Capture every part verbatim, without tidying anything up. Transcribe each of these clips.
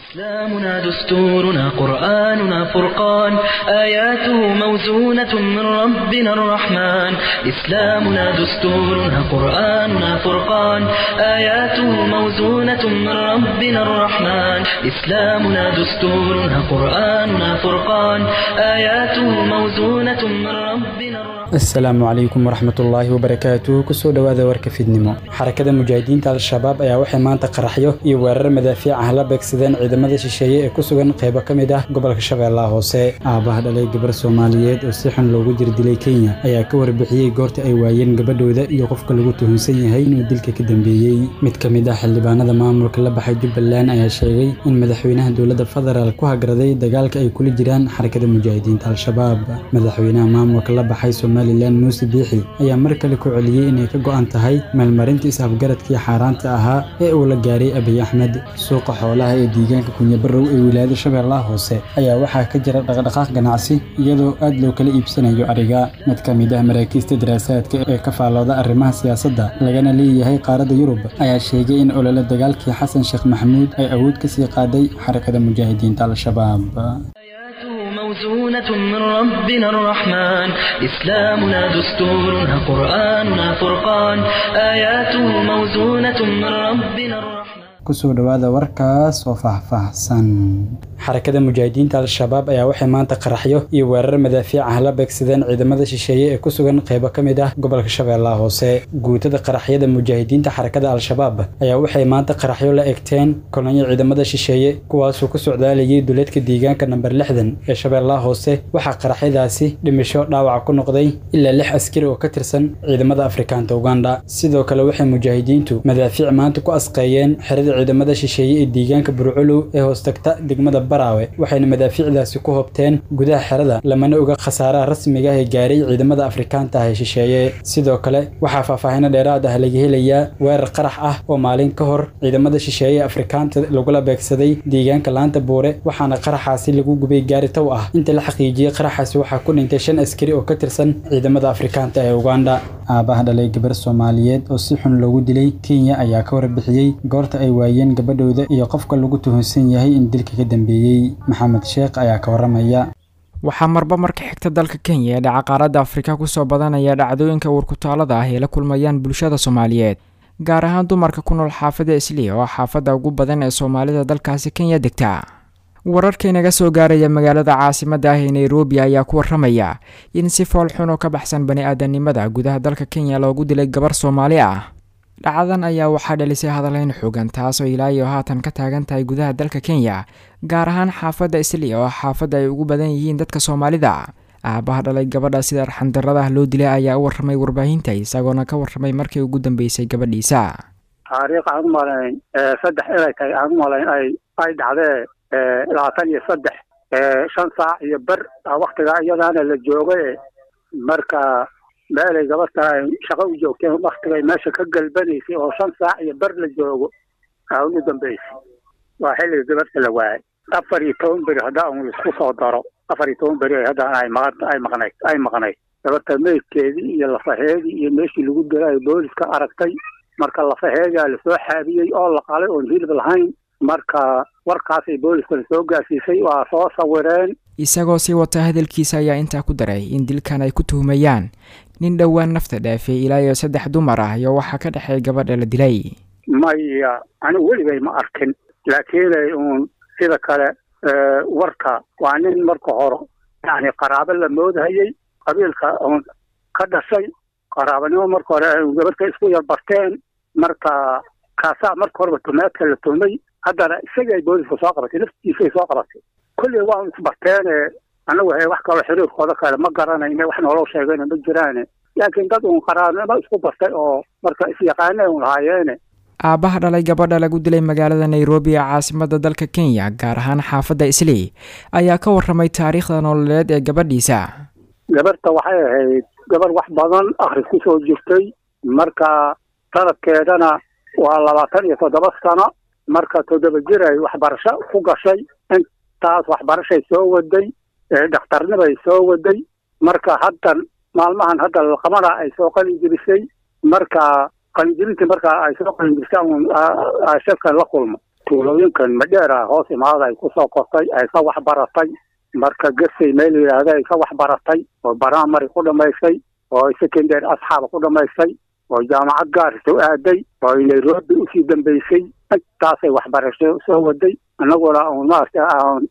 إسلامنا دستورنا قرآننا فرقان آياته موزونة من ربنا الرحمن إسلامنا دستورنا قرآننا فرقان آياته موزونة من ربنا الرحمن إسلامنا دستورنا قرآننا فرقان آياته موزونة من ربنا الرحمن السلام عليكم ورحمة الله وبركاته كسو دواذا ورك في النمو حركة مجاهدين تال الشباب أيا وحي مانتا قرحيو يوارر مدافع أهلا بكسدان عيدمada shisheeye ee ku sugan qaybo kamid ah gobolka Shabeellaha Hoose aabaha dhalay gabar Soomaaliyeed oo si xun loogu dirdilay Kenya ayaa ka warbixiyay goorta ay waayeen gabadhooda iyo qofka lagu tuhunsan yahay inuu dilka ka dambeeyay mid kamid ah xildhibaanada maamulka la baxay Jubbaland ayaa sheegay in madaxweynaha dawladda federaalka ku hagraday dagaalka ay kula jiraan xarakada mujaahidiinta al-shabaab madaxweynaha maamulka la baxay Somaliland Muuse Biixi ayaa mar kale ku celiyay inay ka go'an tahay maalmarinta isafgaradkii xaaraanta ahaa ee uu la gaaray Abiy Ahmed suuqa xoolaha ee deegaanka kunya barrow ee wilaayada Shabeellaha Hoose ayaa waxa ka jira dhaqdhaqaaq ganacsi iyadoo aad loo kala iibsanayo ariga mid kamid ah maraakiista daraasaadka ee ka faalooda arrimaha siyaasadda lagana leeyahay qaaradda Yurub ayaa sheegay in olole dagaalkii Xasan Sheekh Maxamuud ay awood ka sii qaaday xarakada mujaahidiinta al-shabaab موزونة من ربنا الرحمن إسلامنا دستورنا قرآننا فرقان آياته موزونة من ربنا الرحمن kusoo dhawaada warkaas oo faahfaahsan xarakada mujaahidiinta al-shabaab ayaa waxay maanta qaraxyo iyo weerar madaafiic ah la beegsadeen ciidamada shisheeye ee ku sugan qaybo kamid ah gobolka Shabeellaha Hoose guutada qaraxyada mujaahidiinta xarakada al-shabaab ayaa waxay maanta qaraxyo la egteen kolonyo ciidamada shisheeye kuwaas oo ku socdaalayay duleedka deegaanka number lixdan ee Shabeellaha Hoose waxa qaraxyadaasi dhimasho dhaawac ku noqday ilaa lix askari oo ka tirsan ciidamada Afrikaanta Uganda sidoo kale waxay mujaahidiintu madaafiic maanta ku asqeeyeen xirada ciidamada shisheeye ee deegaanka Burculo ee hoostagta degmada Baraawe waxayna madaafiicdaasi ku hobteen gudaha xirada lamana oga khasaaraha rasmiga ah ee gaaray ciidamada Afrikaanta ah ee shisheeye sidoo kale waxa faahfaahin dheeraad ah laga helayaa weerar qarax ah oo maalin ka hor ciidamada shisheeye Afrikaanta lagu la beegsaday deegaanka Laanta Buure waxaana qaraxaasi lagu gubay gaari taw ah inta la xaqiijiyay qaraxaasi waxa ku dhintay shan askari oo ka tirsan ciidamada Afrikaanta ee Uganda aabaha dhalay gabar Soomaaliyeed oo si xun loogu dilay Kenya ayaa ka warbixiyay goorta ay waayeen gabadhooda iyo qofka lagu tuhunsan yahay in dilka ka dambeeyay maxamed sheekh ayaa ka waramaya waxaa marba marka xigta dalka Kenya ee dhaca qaaradda Afrika ku soo badanaya dhacdooyinka warkutaalada ah ee la kulmayaan bulshada Soomaaliyeed gaar ahaan dumarka ku nool xaafadda Islii oo xaafadda ugu badan ee Soomaalida dalkaasi Kenya degta wararka inaga soo gaaraya magaalada caasimadda ah ee Nairobi ayaa ku waramaya in si fool xun oo ka baxsan bani aadanimada gudaha dalka Kenya loogu dilay gabar Soomaali ah dhacdadan ayaa waxaa dhalisay hadalayn xooggan taas oo ilaa iyo haatan ka taagan tahay gudaha dalka Kenya gaar ahaan xaafadda Islii oo xaafadda ay ugu badan yihiin dadka Soomaalida aabaha dhalay gabadha sida arxan darrada loo dilay ayaa u warramay warbaahinta isagoona ka warramay markii ugu dambeysay gabadhiisa taariikh aan malayn saddex ilaa tay aan malayn ay ay dhacday labaatan iyo saddex shan saac iyo bar waqtiga iyadaana la joogay marka meelay gabadha shaqo u joogteen waqtigay meesha ka galbanaysay oo shan saac iyo bar la joogo aa ugu dambeysay waa xilliga gabadha la waayay afar iyo toban beri haddaan uu isku soo daro afar iyo toban beri haddaan ay maqan ay maqnayd ay maqnayd gabadha meydkeedii iyo lafaheedii iyo meeshii lagu dilay booliska aragtay marka lafaheedaa lasoo xaabiyey oo la qalay oon hilib lahayn marka warkaasay booliska soo gaarsiisay waa soo sawireen isagoo sii wata hadalkiisa ayaa intaa ku daray in dilkan ay ku tuhumayaan nin dhawaan nafta dhaafay ilaa iyo saddex dumar ah iyo waxa ka dhaxay gabadha la dilay maya anigu weligay ma arkin laakiin uun sida kale warka waa nin marka hore yani qaraabo la moodahayay qabiilka uun ka dhashay qaraabanimo marka hore gabadha isku yar barteen marka kaasaa marka horeba tumaadka la tumay haddana isagay booliska soo qabatay naftiisay soo qabatay kulli waa isbarteen anagu hay wax kale xiriirkooda kale ma garanayna wax nolol sheegayna ma jiraan laakiin dad uun qaraanimo isku bartay oo marka is yaqaanay uun haayeen aabaha dhalay gabadha lagu dilay magaalada Nairobi ee caasimadda dalka Kenya gaar ahaan xaafadda Islii ayaa ka warramay taariikhda nololeed ee gabadhiisa gabadha waxay ahayd gabar wax badan akhris ku soo jirtay marka sanadkeedana waa labaatan iyo toddoba sano marka toddoba jir ay waxbarasho ku gashay intaas waxbarashay soo waday dhakhtarnimay soo waday marka haddan maalmahan hadda laqamada ay soo qalin jebisay marka qalinjibintii marka ay soo qalinjibistaan shirkan la kulmo tuulooyinkan madheera hoos imaada ay ku soo kortay ay ka wax baratay marka gasay meel yiraahdo ay ka wax baratay oo baramari ku dhamaysay oo secondary asxaab ku dhamaysay oo jaamacad gaar soo aaday oo Nairobi u sii dambeysay taasay wax barasho soo waday anaguna oo maarta aan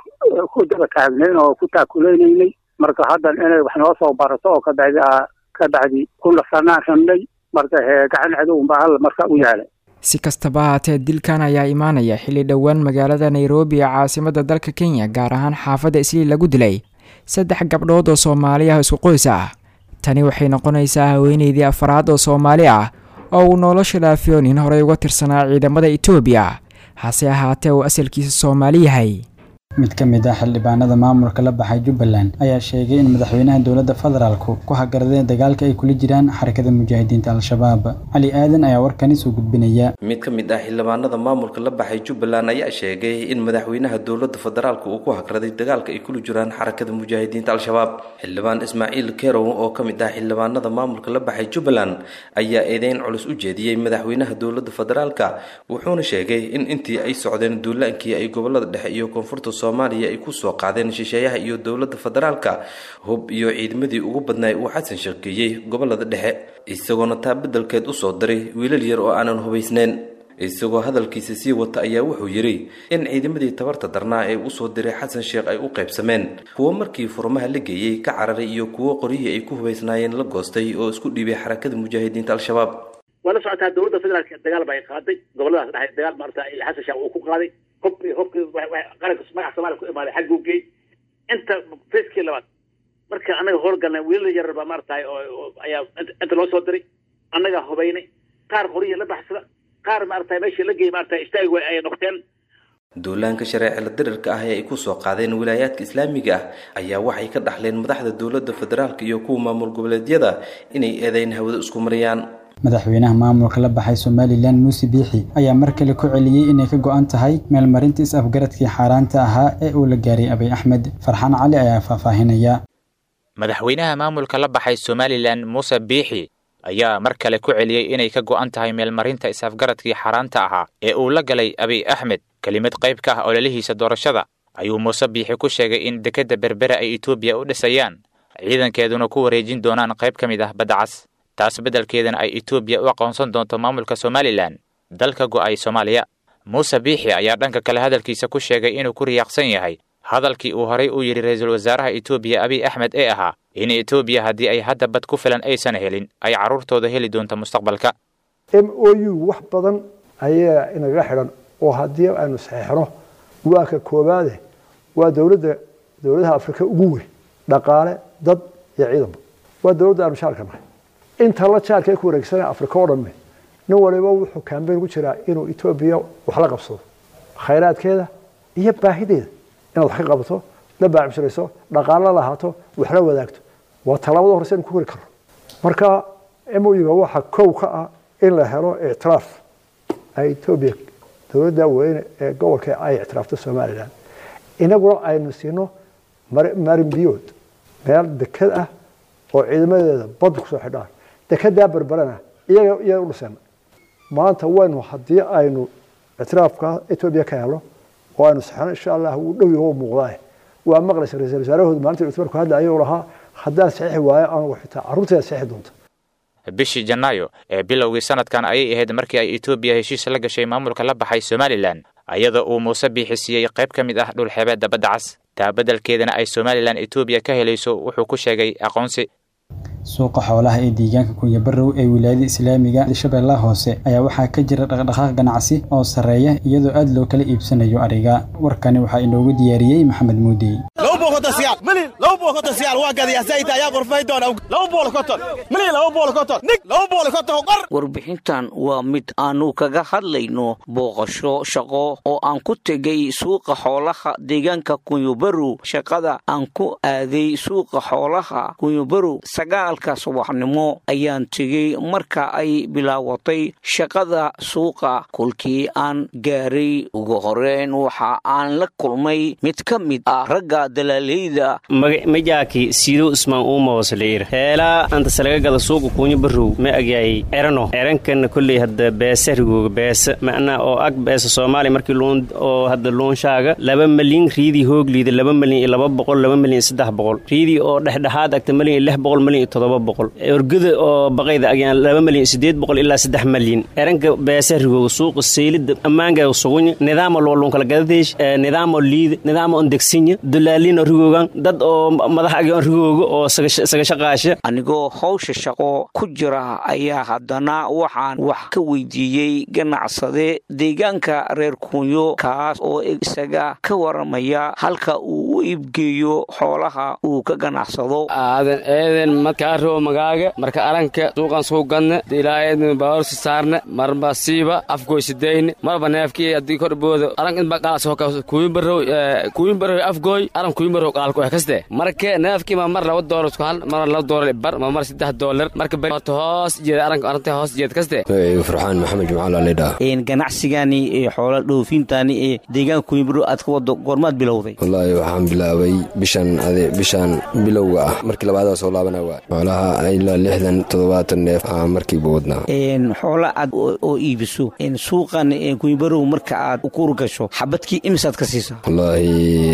ku daba taagneen oo ku taakuleynay marka hadda inay wax noo soo barato oo ka bacdi ka bacdi kullu sanaaxnay marka gacan cadow baa marka u yaalay si kastaba haatee dilkan ayaa imaanaya xilli dhowaan magaalada Nairobi ee caasimadda dalka Kenya gaar ahaan xaafadda Isli lagu dilay saddex gabdhood oo Soomaali ah isku qoys ah tani waxay noqonaysaa haweeneydii afraad oo Soomaali ah oo uu nolosha dhaafiyoonin horey uga tirsanaa ciidamada Itoobiya hase ahaatee uu asalkiisa Soomaali yahay mid ka mid ah xildhibaanada maamulka la baxay Jubbaland ayaa sheegay in madaxweynaha dawladda federaalku ku hagaradeen dagaalka ay kula jiraan xarakada mujaahidiinta al-shabaab Ali Aadan ayaa warkani soo gudbinaya mid ka mid ah xildhibaanada maamulka la baxay Jubbaland ayaa sheegay in madaxweynaha dawladda federaalku uu ku hagaraday dagaalka ay kula jiraan xarakada mujaahidiinta al-shabaab xildhibaan Ismaaciil Kerow oo ka mid ah xildhibaanada maamulka la baxay Jubbaland ayaa eedeyn culus u jeediyay madaxweynaha dawladda federaalka wuxuuna sheegay in intii ay socdeen duulaankii ay gobolada dhexe iyo koonfurta Soomaaliya ay ku soo qaadeen shisheeyaha iyo dawladda federaalka hub iyo ciidamadii ugu badnaa uu Xasan shaqeeyay gobolada dhexe isagoo taa beddelkeed u soo diray wiilal yar oo aanan hubaysneen isagoo hadalkiisa sii wata ayaa wuxuu yiri in ciidamadii tabarta darnaa ee u soo diray Xasan Sheekh ay u qaybsameen kuwa markii furmaha la geeyay ka cararay iyo kuwa qoriyay ay ku hubaysnaayeen la goostay oo isku dhiibay xarakada mujaahidiinta al-shabaab wala socotaa dawladda federaalka dagaal bay qaaday gobolada dhexe dagaal marta Xasan Sheekh uu ku qaaday hubki hubki qaranka magaca Soomaaliya ku imaaday xag googay inta feeskii labaad marka anaga horgalnay wiilal yar baa martay oo ayaa inta loo soo diray anaga hubaynay qaar qoriye la baxsada qaar martay meeshii la geeyay martay istaag way ay noqdeen duulaanka sharci dirarka ah ee ay ku soo qaadeen wilaayadka islaamiga ah ayaa waxay ka dhaxleen madaxda dawladda federaalka iyo kuwa maamul goboleedyada inay eedeyn hawada isku mariyaan madaxweynaha maamulka la baxay Somaliland Muuse Biixi ayaa mar kale ku celiyay inay ka go'an tahay meel marinta is-afgaradkii xaaraanta ahaa ee uu la gaaray Abiy Ahmed Farxaan Cali ayaa faahfaahinaya madaxweynaha maamulka la baxay Somaliland Muuse Biixi ayaa mar kale ku celiyay inay ka go'an tahay meel marinta is-afgaradkii xaaraanta ahaa ee uu la galay Abiy Ahmed kalimad qayb ka ah ololihiisa doorashada ayuu Muuse Biixi ku sheegay in dekada berbera ay Itoobiya u dhisayaan ciidankeeduna ku wareejin doonaan qayb ka mid ah badda cas taas beddelkeedana ay Itoobiya u aqoonsan doonto maamulka Somaliland dalka go'ay Soomaaliya Muuse Biixi ayaa dhanka kale hadalkiisa ku sheegay inuu ku riyaaqsan yahay hadalkii uu horay u yiri ra'iisul wasaaraha Itoobiya Abiy Ahmed ee ahaa in Itoobiya haddii ay hadda bad ku filan aysan helin ay caruurtooda heli doonto mustaqbalka M O U wax badan ayaa inaga xiran oo haddii aanu saxeexno waa ka koobaade waa dawladda dawladaha Afrika ugu weyn dhaqaale dad iyo ciidan waa dawladda aanu shaqeynaa inta la jaarka ku wareegsan Afrika oo dhan nin waliba wuxuu kaambeyn ku jiraa inuu Itoobiya wax la qabsado khayraadkeeda iyo baahideeda inaad wax ka qabato la baacimshirayso dhaqaale la haato wax la wadaagto waa talaabada horeysan ku hori karo marka M O U waxa koow ka ah in la helo ictiraaf ay Itoobiya dawladda weyn ee gobolka ay ictiraafto Somaliland inaguna aynu siino marin biyood meel dekad ah oo ciidamadeeda bad ku soo xidhaan dekada berberana iyaga iyaga u dhisan maanta waynu haddii aynu ictiraafka Itoobiya ka helo oo aynu saxan insha Allah uu dhow yahay muuqdaa waa maqlaysa ra'iisul wasaarahood maalinta ictiraafku hadda ayuu lahaa haddaan saxiix waayo aan waxitaa caruurteeda saxiix doonto bishii Janaayo ee bilowgii sanadkan ayay ahayd markii ay Itoobiya heshiis la gashay maamulka la baxay Somaliland ayada uu Muuse Biixi siiyay qayb ka mid ah dhul xeebeedda badda cas taa beddelkeedana ay Somaliland Itoobiya ka helayso wuxuu ku sheegay aqoonsi suuqa xoolaha ee deegaanka Kunya Barrow ee wilaayada Islaamiga Shabeellaha Hoose ayaa waxaa ka jira dhaqdhaqaaq ganacsi oo sareeya iyadoo aad loo kala iibsanayo ariga warkani waxa inoogu diyaariyay Maxamed Muudi warbixintan waa mid aanu kaga hadlayno booqasho shaqo oo aan ku tegay suuqa xoolaha deegaanka Kunya Barrow shaqada aan ku aaday suuqa xoolaha Kunya Barrow sagaalka subaxnimo ayaan tegay marka ay bilaawatay shaqada suuqa kulkii aan gaaray ugu horeen waxa aan la kulmay mid ka mid ah ragga dalaaleyda majaaki sidoo ismaan uuma wasleer heela anta salaga gada suuqa kuunya barow ma agyaay erano erankan kulli hadda beesarigo bees macna oo ag bees Soomaali markii loon oo hadda loon shaaga laba milyan riidi hoogliida laba milyan iyo laba boqol laba milyan iyo saddex boqol riidi oo dhexdhexaad agta milyan iyo lix boqol milyan iyo toddoba boqol orgada oo baqayda agyaan laba milyan iyo siddeed boqol ilaa saddex milyan eranka beesarigo suuqa seelida amaanga suuqnya nidaam loo loon kala gadadeesh nidaam liid nidaam on degsinya dalaalin rigogan dad oo madax agaan rigooga oo saga shaqaasha anigoo hawsha shaqo ku jira ayaa haddana waxaan wax ka weydiiyey ganacsade deegaanka reer Kunyo kaas oo isaga ka waramaya halka uu u iibgeeyo xoolaha uu ka ganacsado aadan eedan marka roo magaaga marka aranka suuqan soo gadna ilaahay baawar saarna marba siiba afgoysideyn marba neefkii hadii kor boodo aran in baqaas oo ka kuwin baro kuwin baro afgoy aran kuwin baro qaalko kaste marka neefkii ma mar laba doolar isku hal mar laba doolar bar ma mar saddex doolar marka baato hoos jeed aranka aranta hoos jeed kaste Farxaan Maxamed Jumcaal leedah in ganacsigani ee xoolo dhoofintaani ee deegaanka kuwin baro aad ka wado gormaad bilowday wallahi waxaan bilaabay bishan ade bishan bilowga ah markii labaad soo laabanaa waa xoolaha ilaa lixdan toddobaatan neef ah markii boodna in xoolo aad oo iibiso in suuqan ee kuwin baro marka aad u kuur gasho xabadkii imsaad ka siisaa wallahi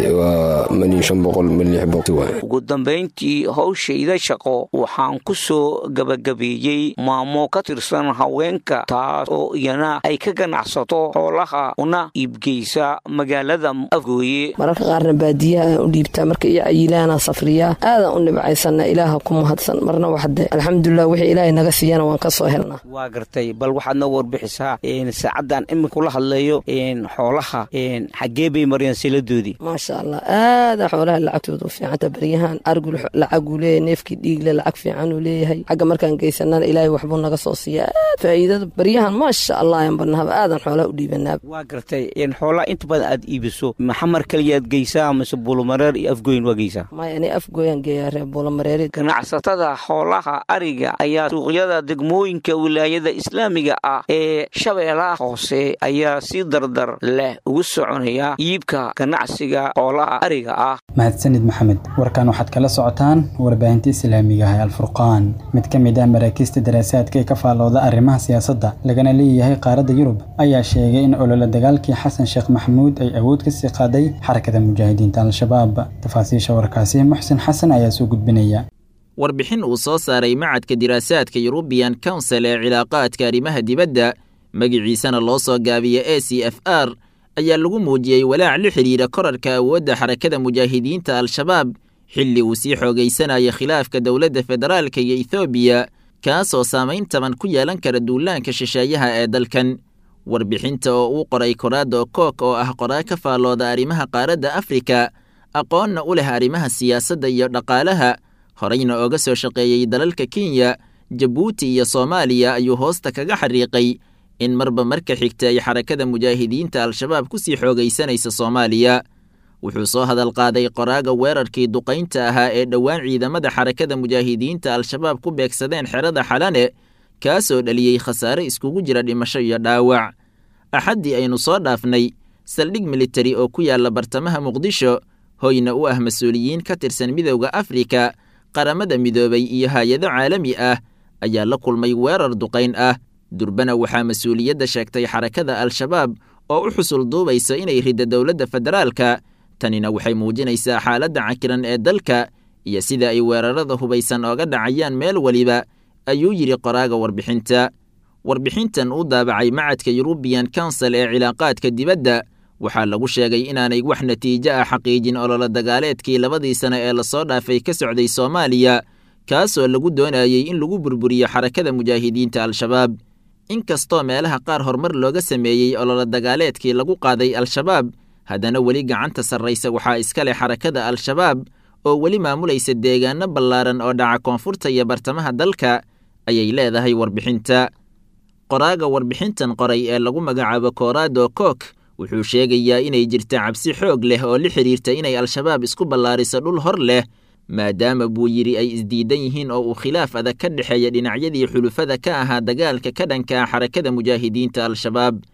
waa milyan shan boqol milyan boqol ugu dambeyntii hawshayda shaqo waxaan ku soo gabagabeeyay maamo ka tirsan haweenka taas oo iyana ay ka ganacsato xoolaha una iibgeysa magaalada Afgooye mararka qaarna baadiyaha u dhiibtaa marka iyo ayilaana safriya aad u nibcaysana ilaaha ku mahadsan marna waxde alxamdulillah wixii ilaahay naga siiyana waan ka soo helnaa waa gartay bal waxaadna warbixisaa in saacadan imika la hadlayo in xoolaha in xagee bay mariyaan siladoodii ma sha Allah aad xoolaha lacagtoodu fiicanta bariyahan argul lacag u leeyahay neefkii dhiigle lacag fiican u leeyahay xaga markaan geysanana ilaahay waxbuu naga soo siiyaa faa'iidada bariyahan ma sha Allah aan barnaha aadan xoolaha u dhiibanaa waa gartay in xoolaha inta badan aad iibiso maxamar kaliyaad geysaa mise Buulamareer iyo Afgooyin waa geysaa ma yani Afgooyan geeyaa Buulamareer ganacsatada xoolaha ariga ayaa suuqyada degmooyinka wilaayada islaamiga ah ee Shabeellaha Hoose ayaa si dardar leh ugu soconaya iibka ganacsiga xoolaha ariga ah mahadsanid maxamed warkan waxaad kala socotaan warbaahinta islaamiga ah Al-Furqaan mid ka mid ah maraakiista daraasaadka ee ka faalooda arrimaha siyaasadda lagana leeyahay qaaradda Yurub ayaa sheegay in olole dagaalkii Xasan Sheekh Maxamuud ay awood ka sii qaaday xarakada mujaahidiinta Al-Shabaab tafaasiisha warkaasi Muxsin Xasan ayaa soo gudbinaya warbixin uu soo saaray macadka diraasaadka European Council ee cilaaqaadka arrimaha dibadda magaciisana loo soo gaabiyo A C F R ayaa lagu muujiyay walaac la xiriira korarka awoodda xarakada mujaahidiinta Al-Shabaab xilli uu sii xoogaysanaya khilaafka dawladda federaalka iyo Ethiopia kaasoo saameyn taban ku yeelan kara duulaanka shisheeyaha ee dalkan warbixinta oo uu qoray Corrado Cook oo ah qoraa ka faalooda arrimaha qaaradda Afrika aqoonna u leh arrimaha siyaasadda iyo dhaqaalaha horeyna ooga soo shaqeeyay dalalka Kenya Djibouti iyo Soomaaliya ayuu hoosta kaga xariiqay in marba marka xigta ay xarakada mujaahidiinta Al-Shabaab ku sii xoogaysanaysa Soomaaliya wuxuu soo hadal qaaday qoraaga weerarkii duqaynta ahaa ee dhawaan ciidamada xarakada mujaahidiinta Al-Shabaab ku beegsadeen xerada Xalane kaasoo dhaliyay khasaare iskugu jira dhimasho iyo dhaawac axadii aynu soo dhaafnay saldhig military oo ku yaala bartamaha Muqdisho hoyna u ah mas'uuliyiin ka tirsan midowga Afrika qaramada midoobay iyo hay'ado caalami ah ayaa la kulmay weerar duqayn ah durbana waxaa mas'uuliyadda sheegtay xarakada Al-Shabaab oo u xusul duubaysa inay ridda dawladda federaalka tanina waxay muujinaysaa xaaladda cakiran ee dalka iyo sida ay weerarada hubaysan ooga dhacayaan meel waliba ayuu yiri qoraaga warbixinta warbixintan uu daabacay macadka European Council ee cilaaqaadka dibadda waxaa lagu sheegay inaanay wax natiijo ah xaqiijin olole dagaaleedkii labadii sano ee la soo dhaafay ka socday Soomaaliya kaasoo lagu doonayay in lagu burburiyo xarakada mujaahidiinta Al-Shabaab inkastoo meelaha qaar horumar looga sameeyay olole dagaaleedkii lagu qaaday Al-Shabaab haddana weli gacanta sarraysa waxaa iska leh xarakada Al-Shabaab oo weli maamulaysa deegaano ballaaran oo dhaca koonfurta iyo bartamaha dalka ayay leedahay warbixinta qoraaga warbixintan qoray ee lagu magacaabo Corrado Cook wuxuu sheegayaa inay jirta cabsi xoog leh oo la xiriirta inay Al-Shabaab isku ballaariso dhul hor leh maadaama buu yiri ay isdiidan yihiin oo uu khilaaf adag ka dhexeeya dhinacyadii xulufada ka ahaa dagaalka ka dhanka ah xarakada mujaahidiinta Al-Shabaab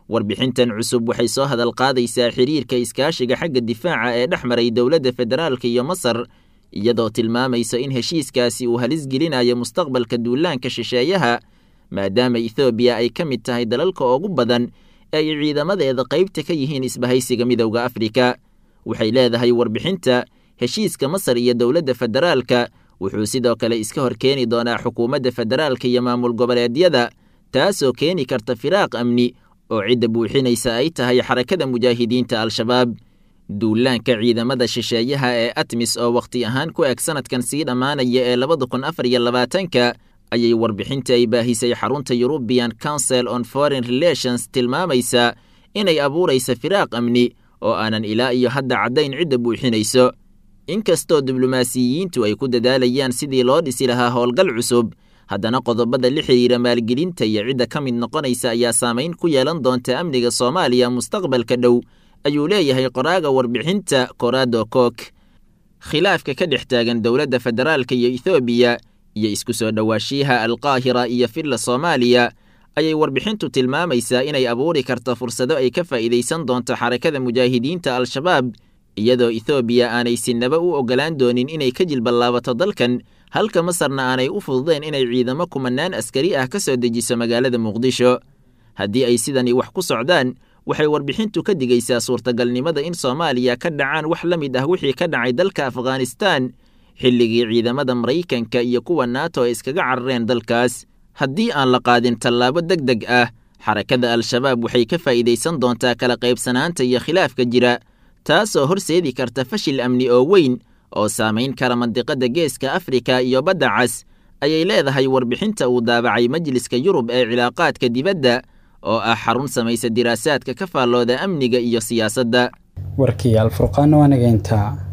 warbixintan cusub waxay soo hadal qaadaysaa xiriirka iskaashiga xagga difaaca ee dhex maray dowladda federaalka iyo masar iyadoo tilmaamaysa in heshiiskaasi uu halis gelinayo mustaqbalka duulaanka shisheeyaha maadaama ethoobiya ay ka mid tahay dalalka ugu badan ee ay ciidamadeeda qaybta ka yihiin isbahaysiga midowda afrika waxay leedahay warbixinta heshiiska masar iyo dowladda federaalka wuxuu sidoo kale iska hor keeni doonaa xukuumadda federaalka iyo maamul goboleedyada taasoo keeni karta firaaq amni oo cidda buuxinaysa ay tahay xarakada mujaahidiinta al-shabaab duulaanka ciidamada shisheeyaha ee atmis oo wakhti ahaan ku eg sanadkan sii dhammaanaya ee labada kun afar iyo labaatanka ayay warbixinta ay baahisay xarunta European Council on Foreign Relations tilmaamaysaa inay abuuraysa firaaq amni oo aanan ilaa iyo hadda caddayn cidda buuxinayso inkastoo diblomaasiyiintu ay ku dadaalayaan sidii loo dhisi lahaa howlgal cusub haddana qodobada la xiriira maalgelinta iyo cidda ka mid noqonaysa ayaa saamayn ku yeelan doonta amniga Soomaaliya mustaqbalka dhow ayuu leeyahay qoraaga warbixinta Corrado Koch khilaafka ka dhex taagan dowladda federaalka iyo Ethiopia iyo isku soo dhawaashiyaha Al-Qaahira iyo Filla Soomaaliya ayay warbixintu tilmaamaysaa inay abuuri karto fursado ay ka faa'iideysan doonto xarakada mujaahidiinta al-shabaab iyadoo Ethiopia aanay sinaba u ogolaan doonin inay ka jilbalaabato dalkan halka Masarna aanay u fududeen inay ciidamo kumanaan askari ah ka soo dejiso magaalada Muqdisho haddii ay sidani wax ku socdaan waxay warbixintu ka digaysaa suurtagalnimada in Soomaaliya ka dhacaan wax la mid ah wixii ka dhacay dalka Afghanistan xilligii ciidamada Mareykanka iyo kuwa NATO ay iskaga carareen dalkaas haddii aan la qaadin tallaabo degdeg ah xarakada al-shabaab waxay ka faa'iideysan doontaa kala qaybsanaanta iyo khilaafka jira taasoo horseedi karta fashil amni oo weyn oo saamayn kara mandiqada geeska Afrika iyo badda cas ayay leedahay warbixinta uu daabacay Majliska Yurub ee cilaaqaadka dibadda oo ah xarun samaysa diraasaadka ka faallooda amniga iyo siyaasadda warkii al-furqaan waa nageynta